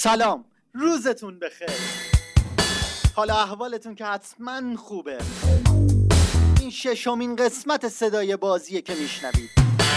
سلام، روزتون بخیر. حالا احوالتون که حتما خوبه. این ششمین قسمت صدای بازیه که میشنوید.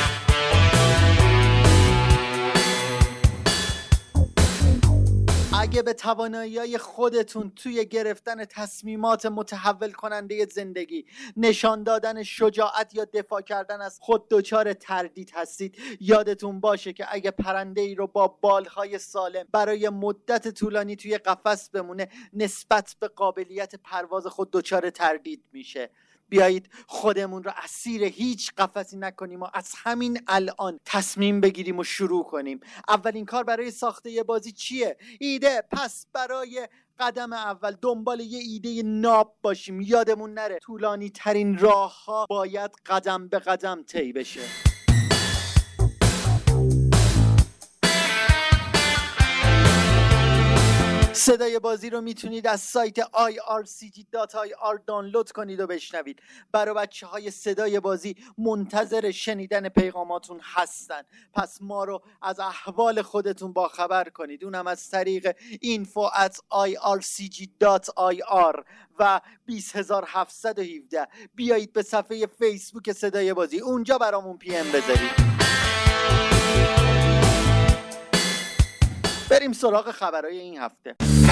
اگه به توانایی‌های خودتون توی گرفتن تصمیمات متحول کننده زندگی، نشان دادن شجاعت یا دفاع کردن از خود دچار تردید هستید، یادتون باشه که اگه پرنده‌ای رو با بالهای سالم برای مدت طولانی توی قفس بمونه، نسبت به قابلیت پرواز خود دچار تردید میشه. بیایید خودمون رو اسیر هیچ قفسی نکنیم و از همین الان تصمیم بگیریم و شروع کنیم. اولین کار برای ساخته یه بازی چیه؟ ایده. پس برای قدم اول دنبال یه ایده ناب باشیم. یادمون نره طولانی ترین راه ها باید قدم به قدم طی بشه. صدای بازی رو میتونید از سایت ircg.ir دانلود کنید و بشنوید. برای بچه های صدای بازی منتظر شنیدن پیغاماتون هستن. پس ما رو از احوال خودتون باخبر کنید، اونم از طریق info@ircg.ir و 20717. بیایید به صفحه فیسبوک صدای بازی، اونجا برامون پی ام بذارید. بریم سراغ خبرهای این هفته.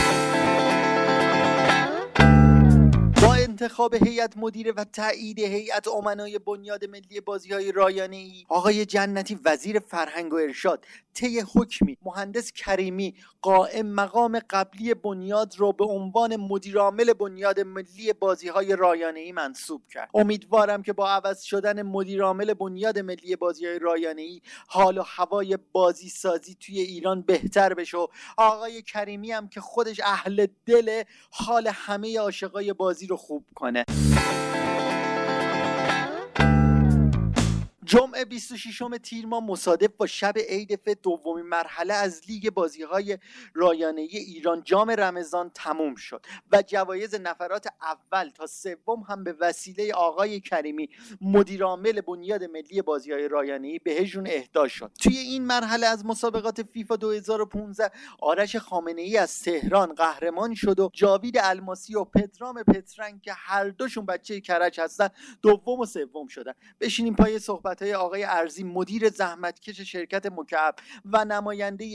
با انتخاب هیئت مدیره و تایید هیئت امنای بنیاد ملی بازی‌های رایانه‌ای، آقای جنتی وزیر فرهنگ و ارشاد طی حکمی مهندس کریمی قائم مقام قبلی بنیاد را به عنوان مدیرعامل بنیاد ملی بازی‌های رایانه‌ای منصوب کرد. امیدوارم که با عوض شدن مدیرعامل بنیاد ملی بازی‌های رایانه‌ای حال و هوای بازی سازی توی ایران بهتر بشه و آقای کریمی هم که خودش اهل دل حال همه عاشقای بازی رو خوب کنه. جمعه 26 تیر ماه مصادف با شب عید فطر دومین مرحله از لیگ بازی‌های رایانه‌ای ایران جام رمضان تموم شد و جوایز نفرات اول تا سوم هم به وسیله آقای کریمی مدیرعامل بنیاد ملی بازی‌های رایانه‌ای بهشون اهدا شد. توی این مرحله از مسابقات فیفا 2015 آرش خامنه‌ای از تهران قهرمان شد و جاوید الماسی و پدرام پترنگ که هر دوشون بچه کرج هستن دوم و سوم شدن. بشینیم پای صحبت آقای ارزی مدیر زحمتکش شرکت مکعب و نماینده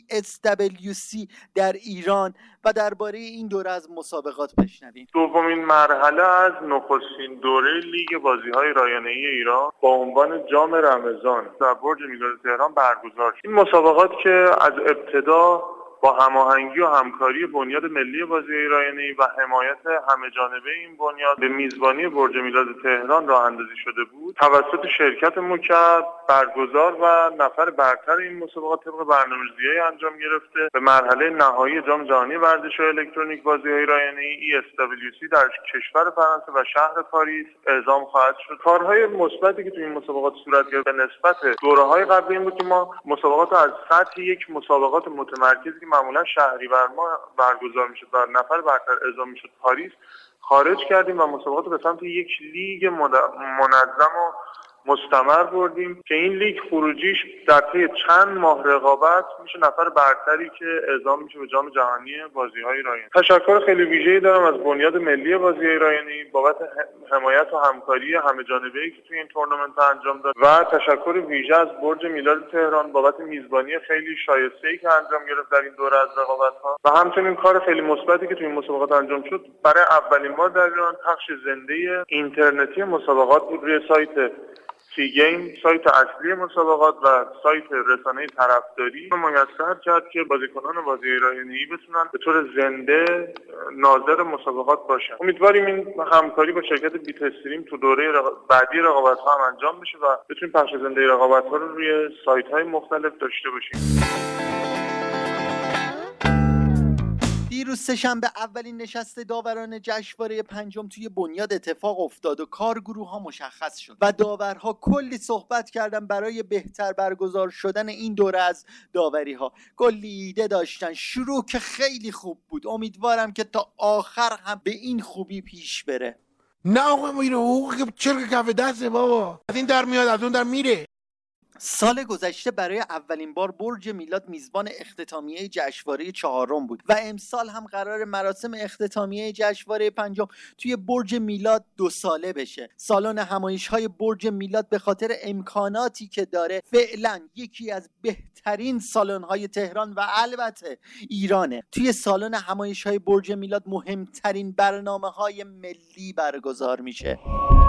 ESWC در ایران و درباره این دوره از مسابقات بشنویم. دومین مرحله از نخستین دوره لیگ بازی‌های رایانه‌ای ایران با عنوان جام رمضان در برج میلاد تهران برگزار شد. این مسابقات که از ابتدا با هماهنگی و همکاری بنیاد ملی بازی‌های رایانه‌ای و حمایت همه‌جانبه این بنیاد به میزبانی برج میلاد تهران راه اندازی شده بود، توسط شرکت مکعب برگزار و نفر برتر این مسابقات طبق برنامه‌ریزی انجام گرفته به مرحله نهایی جام جهانی ورزش الکترونیک بازی‌های رایانه‌ای ESWC در کشور فرانسه و شهر پاریس اعزام خواهد شد. کارهای مثبتی که تو این مسابقات صورت گرفت به نسبت دوره‌های قبلی این بود که ما مسابقات از سطح یک مسابقات متمرکزی که معمولا شهریور ماه برگزار میشد و نفر برتر اعزام میشد پاریس خارج کردیم و مسابقات به سمت یک لیگ منظم و مستمر بردیم که این لیگ خروجیش در طی چند ماه رقابت میشه نفر برتری که اعزام میشه به جام جهانی بازی‌های رایانه‌ای. تشکر خیلی ویژه‌ای دارم از بنیاد ملی بازی‌های رایانه‌ای بابت حمایت و همکاری همه‌جانبه‌ای که توی این تورنمنت انجام داد و تشکر ویژه از برج میلاد تهران بابت میزبانی خیلی شایسته‌ای که انجام گرفت در این دوره از رقابت‌ها و همچنین کار خیلی مثبتی که توی این مسابقات انجام شد. برای اولین بار در ایران پخش زنده اینترنتی مسابقات بود روی سایت سی گیم، سایت اصلی مسابقات و سایت رسانه طرفداری میسر کرد که بازیکنان بازی رایانه‌ای بتونن به طور زنده ناظر مسابقات باشن. امیدواریم این همکاری با شرکت بیت استریم تو دوره بعدی رقابت‌ها هم انجام بشه و بتونیم پخش زنده رقابت‌ها رو روی سایت‌های مختلف داشته باشیم. دیروز سه‌شنبه اولین نشست داوران جشنواره پنجم توی بنیاد اتفاق افتاد و کارگروه‌ها مشخص شد و داورها کلی صحبت کردن برای بهتر برگزار شدن این دوره از داوری‌ها. کلی ایده داشتن. شروع که خیلی خوب بود. امیدوارم که تا آخر هم به این خوبی پیش بره. نه آقا ما این حقوق که چرک کف دسته بابا، از این در میاد از اون در میره. سال گذشته برای اولین بار برج میلاد میزبان اختتامیه جشنواره 4 بود و امسال هم قرار مراسم اختتامیه جشنواره 5 توی برج میلاد 2 ساله بشه. سالن همایش‌های برج میلاد به خاطر امکاناتی که داره فعلا یکی از بهترین سالن‌های تهران و البته ایرانه. توی سالن همایش‌های برج میلاد مهمترین برنامه‌های ملی برگزار میشه.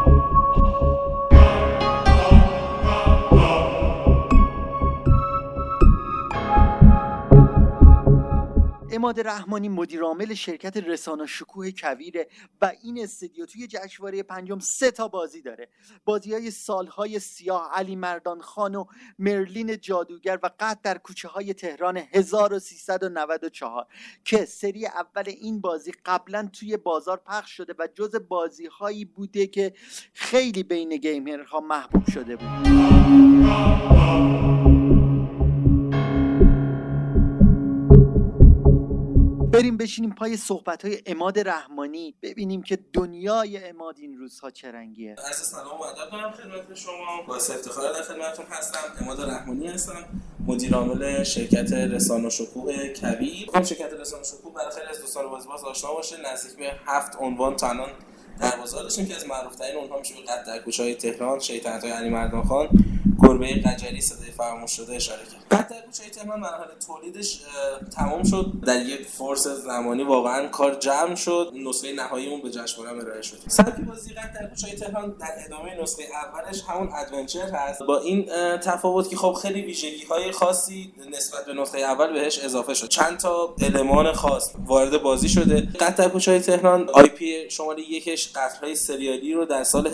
عماد رحمانی مدیرعامل شرکت رسانه شکوه کویره و این استودیو توی جشنواره 5 3 تا بازی داره. بازی‌های سالهای سیاه، علی مردان خان و مرلین جادوگر و قطع در کوچه های تهران 1394 که سری اول این بازی قبلا توی بازار پخش شده و جز بازی‌هایی بوده که خیلی بین گیمرها محبوب شده بود. بریم بشینیم پای صحبت‌های عماد رحمانی ببینیم که دنیای عماد این روزها چه رنگیه. عرض سلام و ادب دارم خدمت شما. باعث افتخار در خدمتتون هستم. عماد رحمانی هستم، مدیر عامل شرکت رسانه شکوه کویر. شرکت رسانه شکوه برای خیلی از دوستان بازیباز آشنا باشه، نزدیک به 7 عنوان تنان در بازار داشتیم که از معروف‌ترین اونها میشه به قطع در کوچه‌های تهران، شیطنت‌های علی مردان خان، گربه قجری، صدای فراموش شده اشاره کرد. قطع در کوچه‌های تهران مراحل تولیدش تمام شد. در یک فرصت زمانی واقعا کار جمع شد. نسخه نهایی اون به جشنواره ارائه شد. سبک بازی قطع در کوچه‌های تهران در ادامه نسخه اولش همون ادونچر هست، با این تفاوت که خب خیلی ویژگی‌های خاصی نسبت به نسخه اول بهش اضافه شد. چند تا المان خاص وارد بازی شده. قطع در کوچه‌های تهران آی پی شماره 1ش قتل‌های سریالی رو در سال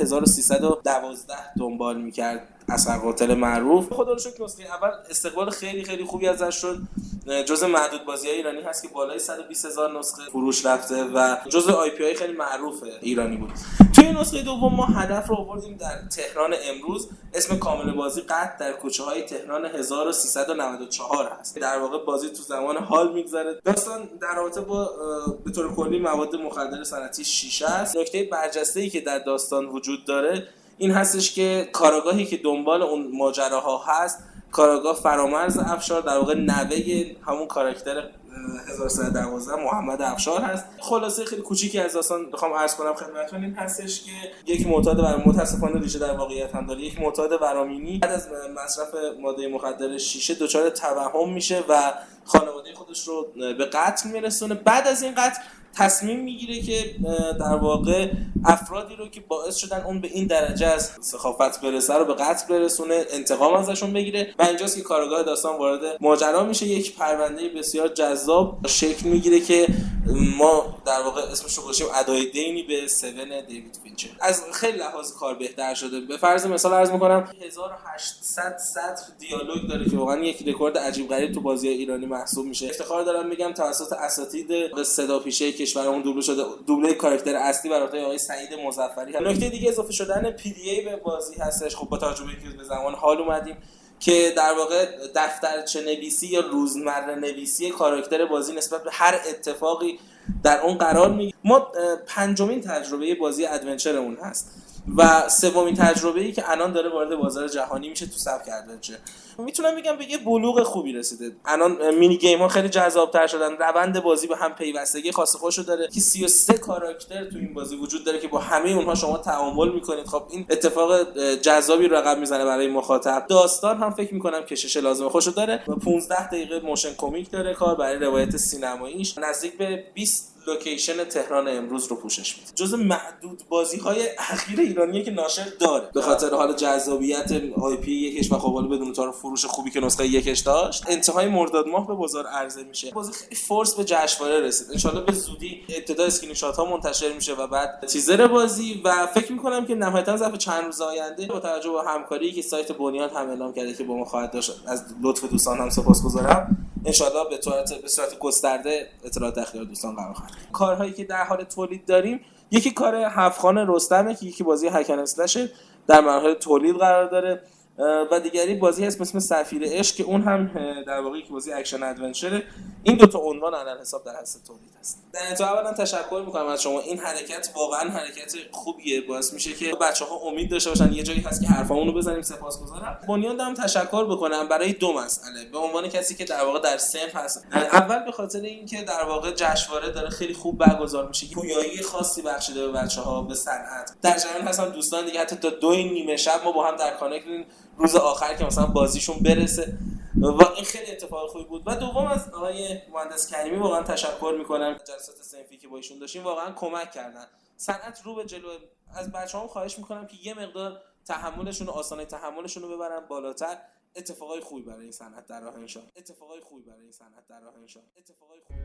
1312 دنبال می‌کرد. اصغر قاتل معروف. خدا رو شکر نسخه اول استقبال خیلی خیلی خوبی ازش شد. جزء معدود بازی‌های ایرانی هست که بالای 120,000 نسخه فروش رفته و جزء آی پی آی خیلی معروف ایرانی بود. توی نسخه دوم ما هدف رو آوردیم در تهران امروز. اسم کامل بازی قطع در کوچه‌های تهران 1394 هست. در واقع بازی تو زمان حال میگذره. داستان در رابطه با به طور کلی مواد مخدر صنعتی شیشه است. نکته برجسته‌ای که در داستان وجود داره این هستش که کاراگاهی که دنبال اون ماجراها هست، کاراگاه فرامرز افشار، در واقع نوه همون کاراکتر 1312 محمد افشار هست. خلاصه خیلی کوچیکی از داستان بخوام عرض کنم خدمتتون این هستش که یک معتاد متاسفانه ریشه در واقعیت هم داره. یک معتاد ورامینی بعد از مصرف ماده مخدر شیشه دچار توهم میشه و خانواده خودش رو به قتل میرسونه. بعد از این قتل تصمیم میگیره که در واقع افرادی رو که باعث شدن اون به این درجه از سخافت برسه رو به قتل برسونه، انتقام ازشون بگیره و اینجاست که کارگاه داستان وارد ماجرا میشه. یک پرونده بسیار جذاب شکل میگیره که ما در واقع اسمش رو گذاشتیم ادای دینی به 7 دیوید فینچر. از خیلی لحاظ کار بهتر شده. به فرض مثال عرض میکنم 1800 سطر دیالوگ داره که واقعا یک رکورد عجیب غریب تو بازی‌های ایرانی محسوب میشه. افتخار دارم میگم توسط اساتید صداپیشه کشورمون دوبله شده. دوبله کاراکتر اصلی برای آقای سعید مظفری. نکته دیگه اضافه شدن پی دی ای به بازی هستش. خب با توجه به اینکه به زمان حال اومدیم که در واقع دفترچه نویسی یا روزمره نویسی کاراکتر بازی نسبت به هر اتفاقی در اون قرار میگیره. ما پنجمین تجربه بازی ادونچرمون هست و سومین تجربه‌ای که الان داره وارد بازار جهانی میشه تو سبک ادونچر. میتونم بگم به یه بلوغ خوبی رسیده. الان مینی گیم ها خیلی جذاب‌تر شدن. روند بازی به هم پیوستگی خاص خودشو داره که 33 کاراکتر تو این بازی وجود داره که با همه اونها شما تعامل میکنید. خب این اتفاق جذابی رقم میزنه برای مخاطب. داستان هم فکر میکنم کشش لازم خودشو داره. 15 دقیقه موشن کمیک داره کار برای روایت سینماییش. نزدیک به 20 لوکیشن تهران امروز رو پوشش میده. جزء معدود بازی‌های اخیر ایرانیه که ناشر داره به خاطر حال جذابیت آی پی یکش و خب بدون تا فروش خوبی که نسخه یکش داشت. انتهای مرداد ماه به بازار عرضه میشه. بازی خیلی فورس به جشنواره رسید. ان شاءالله به زودی ابتدا اسکرین شات ها منتشر میشه و بعد تیزر بازی و فکر میکنم که نهایتا ظرف چند روز آینده با توجه به همکاری که سایت بنیاد هم اعلام کرده که با ما خواهد داشت، از لطف دوستان هم سپاسگزارم. ان شاءالله به صورت گسترده اطلاعات در اختیار دوستان قرار خواهد. کارهایی که در حال تولید داریم، یکی کار هفتخان رستمه که یکی بازی هکن اسلشه در مرحله تولید قرار داره و دیگری بازی هست اسم سفیر عشق که اون هم در واقع یک بازی اکشن ادونچره. این دو تا عنوان علل حساب در هست تولید هست. در انتها اولا تشکر می‌کنم از شما. این حرکت واقعا حرکت خوبیه، باعث میشه که بچه‌ها امید داشته باشن یه جایی هست که حرفامون رو بزنیم. سپاسگزارم. بنیان دارم تشکر بکنم برای دو مسئله به عنوان کسی که در واقع در صنف هست. اول به خاطر اینکه در واقع جشنواره داره خیلی خوب برگزار میشه، پویایی خاصی بخشیده به بچه‌ها، به صنعت. در جریان هستن دوستان دیگه حتی تا 2:30 شب ما با هم در کانکت روز آخر که مثلا بازیشون برسه و این خیلی اتفاق خوبی بود. و دوم از آقای مهندس کریمی واقعا تشکر میکنم. جلسات صنفی که با ایشون داشتیم واقعا کمک کردن. صنعت رو به جلو. از بچه‌هام خواهش میکنم که یه مقدار تحملشون و آسانه تحملشون رو ببرن بالاتر. اتفاقای خوبی برای این صنعت در راه انشاء. اتفاقای خوبی برای این صنعت در راه انشاء. اتفاقای خوبی.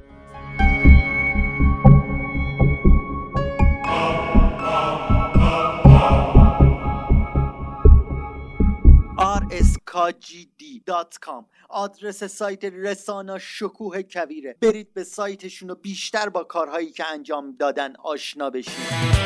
rskgd.com آدرس سایت رسانه شکوه کویره. برید به سایتشون و بیشتر با کارهایی که انجام دادن آشنا بشید.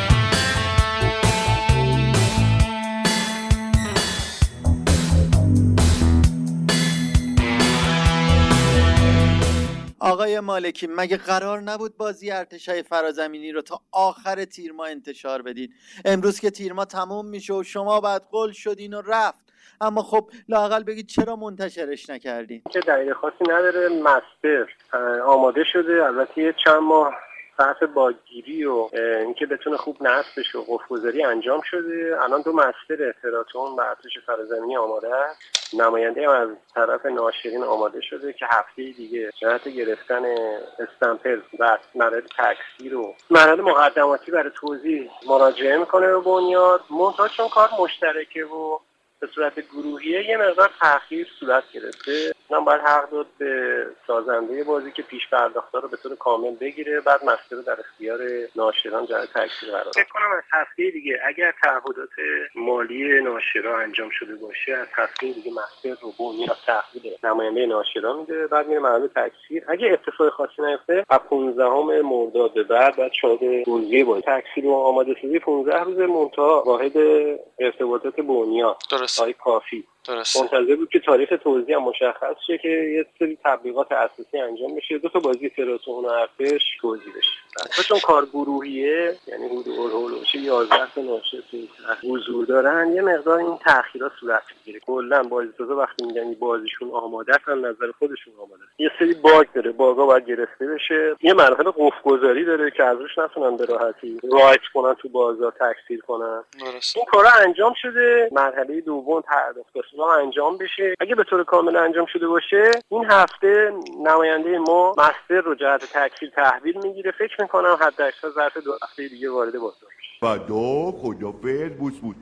آقای مالکی، مگه قرار نبود بازی ارتشای فرازمینی رو تا آخر تیر ماه انتشار بدید؟ امروز که تیر ماه تموم میشه و شما بعد قول شدین و رفت. اما خب لااقل بگید چرا منتشرش نکردین؟ که دلیل خاصی نداره. مستر آماده شده، البته یه چند ماه صرف باگیری و اینکه بتونه خوب نصب بشه و قفل‌گذاری انجام شده. الان 2 مستر احتراطون و ارتش فرازمینی آماده است. نماینده هم از طرف ناشرین آماده شده که هفته دیگه جهت گرفتن استمپل و مراحل تکثیر و مراحل مقدماتی برای توزیع مراجعه میکنه به بنیاد. منتها چون کار مشترکه و به صورت گروهیه یه مقدار تأخیر صورت گرفته. من باید حق داد به سازنده بازی که پیش پرداخته رو به طور کامل بگیره، بعد مستر رو در اختیار ناشران جهت تکثیر قرار بده. فکر کنم از هفته دیگه اگر تعهدات مالی ناشرا انجام شده باشه، از هفته دیگه مستر رو بنیاد تحویل نماینده ناشرا میده، بعد میره مرحله تکثیر. اگه اتفاق خاصی نیفته از 15 مرداد به بعد شاید روزی بازی تکثیر و آماده سازی 15 روز منتها واحد ارتباطات بنیاد آقای کافی منتظر بود که تاریخ توزیع هم مشخص شه که یه سری تبلیغات اساسی انجام بشه، 2 تا بازی تراطون و ارتش توزیع بشه. چون کار گروهیه، یعنی حدود 11 تا ناشر حضور دارن، یه مقدار این تأخیرات صورت میگیره. کلا بازیسازا وقتی میگن این بازیشون آماده است، نظر خودشون آماده است. یه سری باگ داره، باگا باید گرفته بشه. یه مرحله قفل‌گذاری داره که ازش نتونن به راحتی رایت کنن تو بازار تکثیر کنن. این کارا انجام شده. مرحله دوم پرداخت انجام بشه. اگه به طور کامل انجام شده باشه، این هفته نماینده ما مستر رو جهت تکثیر تحویل میگیره. فکر میکنم حداکثر ظرف 2 هفته دیگه وارد بازار بشه. فدا خدافظ بوس بود.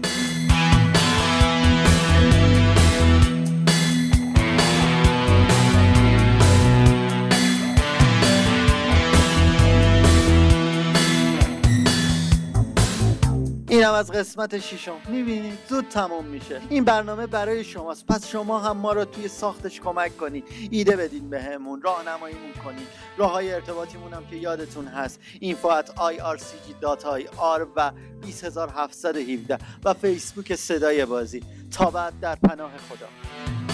اینم از قسمت 6. میبینید زود تمام میشه. این برنامه برای شماست، پس شما هم ما رو توی ساختش کمک کنید، ایده بدین بهمون، راهنماییمون کنید. راههای ارتباطیمون هم که یادتون هست info@ircg.ir و 20717 و فیسبوک صدای بازی. تا بعد در پناه خدا.